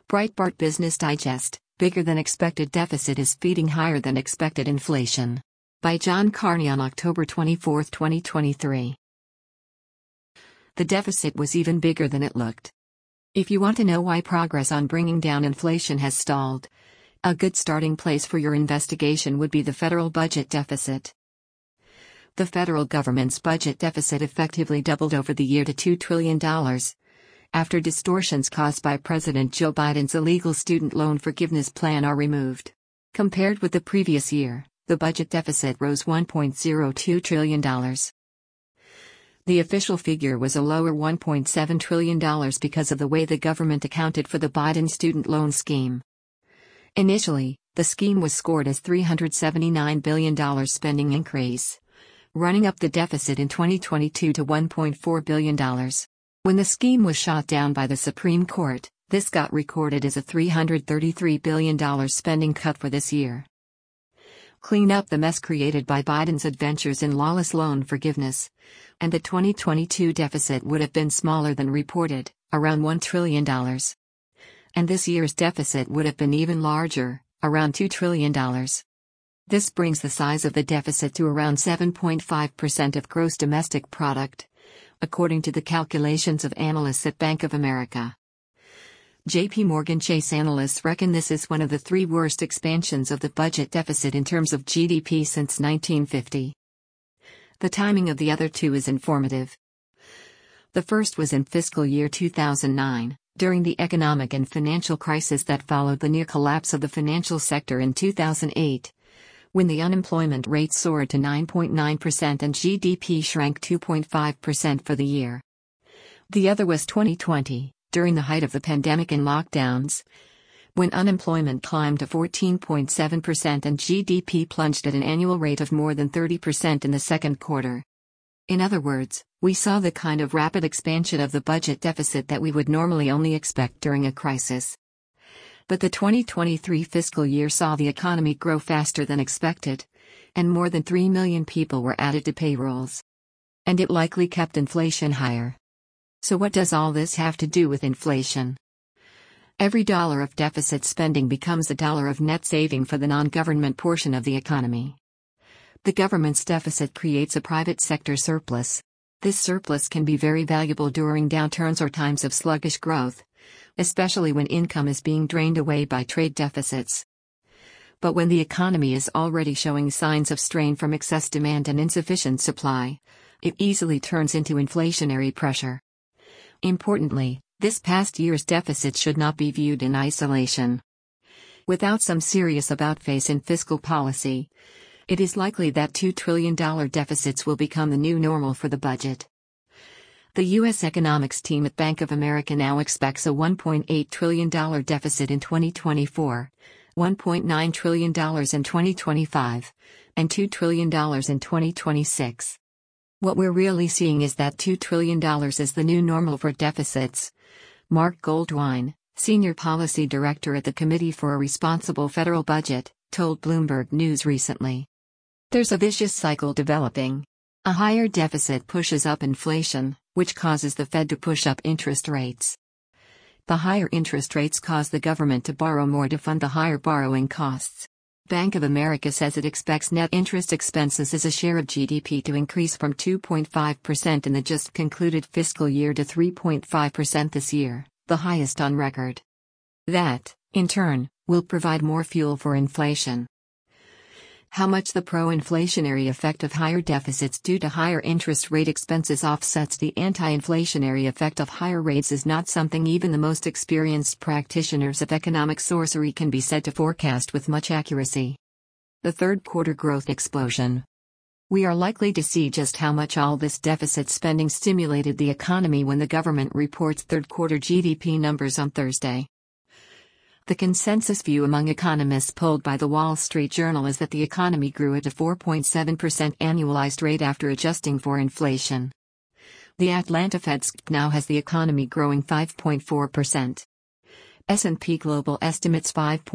Breitbart Business Digest: Bigger than expected deficit is feeding higher than expected inflation. By John Carney on October 24, 2023. The deficit was even bigger than it looked. If you want to know why progress on bringing down inflation has stalled, a good starting place for your investigation would be the federal budget deficit. The federal government's budget deficit effectively doubled over the year to $2 trillion. After distortions caused by President Joe Biden's illegal student loan forgiveness plan are removed. Compared with the previous year, the budget deficit rose $1.02 trillion. The official figure was a lower $1.7 trillion because of the way the government accounted for the Biden student loan scheme. Initially, the scheme was scored as $379 billion spending increase, running up the deficit in 2022 to $1.4 billion. When the scheme was shot down by the Supreme Court, this got recorded as a $333 billion spending cut for this year. Clean up the mess created by Biden's adventures in lawless loan forgiveness, and the 2022 deficit would have been smaller than reported, around $1 trillion. And this year's deficit would have been even larger, around $2 trillion. This brings the size of the deficit to around 7.5% of gross domestic product, according to the calculations of analysts at Bank of America. J.P. Morgan Chase analysts reckon this is one of the three worst expansions of the budget deficit in terms of GDP since 1950. The timing of the other two is informative. The first was in fiscal year 2009, during the economic and financial crisis that followed the near collapse of the financial sector in 2008. When the unemployment rate soared to 9.9% and GDP shrank 2.5% for the year. The other was 2020, during the height of the pandemic and lockdowns, when unemployment climbed to 14.7% and GDP plunged at an annual rate of more than 30% in the second quarter. In other words, we saw the kind of rapid expansion of the budget deficit that we would normally only expect during a crisis. But the 2023 fiscal year saw the economy grow faster than expected, and more than 3 million people were added to payrolls. And it likely kept inflation higher. So what does all this have to do with inflation? Every dollar of deficit spending becomes a dollar of net saving for the non-government portion of the economy. The government's deficit creates a private sector surplus. This surplus can be very valuable during downturns or times of sluggish growth, especially when income is being drained away by trade deficits. But when the economy is already showing signs of strain from excess demand and insufficient supply, it easily turns into inflationary pressure. Importantly, this past year's deficit should not be viewed in isolation. Without some serious about-face in fiscal policy, it is likely that $2 trillion deficits will become the new normal for the budget. The U.S. economics team at Bank of America now expects a $1.8 trillion deficit in 2024, $1.9 trillion in 2025, and $2 trillion in 2026. What we're really seeing is that $2 trillion is the new normal for deficits. Mark Goldwine, Senior Policy Director at the Committee for a Responsible Federal Budget, told Bloomberg News recently. There's a vicious cycle developing. A higher deficit pushes up inflation, which causes the Fed to push up interest rates. The higher interest rates cause the government to borrow more to fund the higher borrowing costs. Bank of America says it expects net interest expenses as a share of GDP to increase from 2.5% in the just concluded fiscal year to 3.5% this year, the highest on record. That, in turn, will provide more fuel for inflation. How much the pro-inflationary effect of higher deficits due to higher interest rate expenses offsets the anti-inflationary effect of higher rates is not something even the most experienced practitioners of economic sorcery can be said to forecast with much accuracy. The third quarter growth explosion. We are likely to see just how much all this deficit spending stimulated the economy when the government reports third quarter GDP numbers on Thursday. The consensus view among economists polled by the Wall Street Journal is that the economy grew at a 4.7% annualized rate after adjusting for inflation. The Atlanta Fed now has the economy growing 5.4%. S&P Global estimates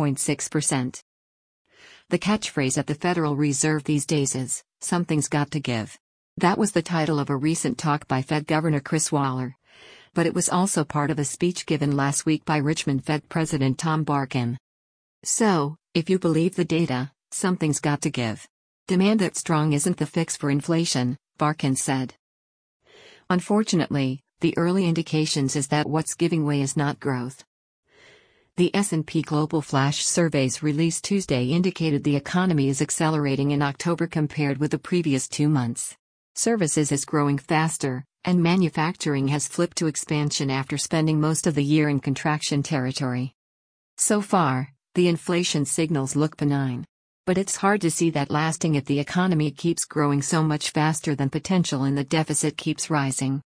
5.6%. The catchphrase at the Federal Reserve these days is, "Something's got to give." That was the title of a recent talk by Fed Governor Chris Waller, But it was also part of a speech given last week by Richmond Fed President Tom Barkin. So, if you believe the data, something's got to give. Demand that's strong isn't the fix for inflation, Barkin said. Unfortunately, the early indications is that what's giving way is not growth. The S&P Global Flash surveys released Tuesday indicated the economy is accelerating in October compared with the previous 2 months. Services is growing faster, and manufacturing has flipped to expansion after spending most of the year in contraction territory. So far, the inflation signals look benign. But it's hard to see that lasting if the economy keeps growing so much faster than potential and the deficit keeps rising.